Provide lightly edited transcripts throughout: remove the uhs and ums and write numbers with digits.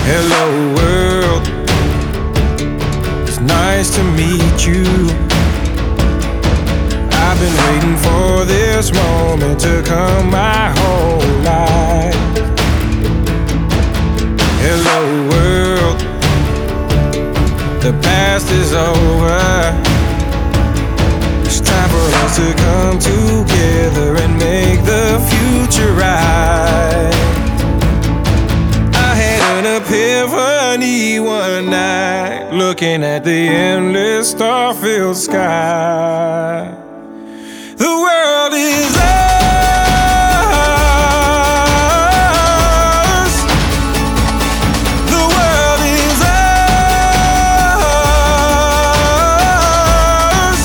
Hello world, it's nice to meet you. I've been waiting for this moment to come my whole life. Hello world, the past is over. It's time for us to come together and make the future right. I had an epiphany one night, looking at the endless star-filled sky. The world is ours. The world is ours.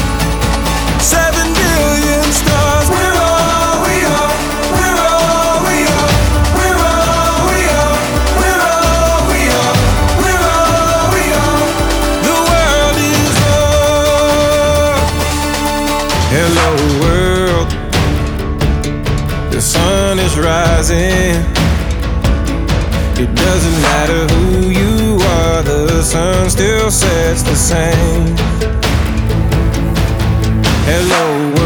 7 billion stars. We're all we are. We're all we are. We're all we are. We're all we are. We're all we are. The world is ours. Hello world, the sun is rising. It doesn't matter who you are, the sun still sets the same. Hello world,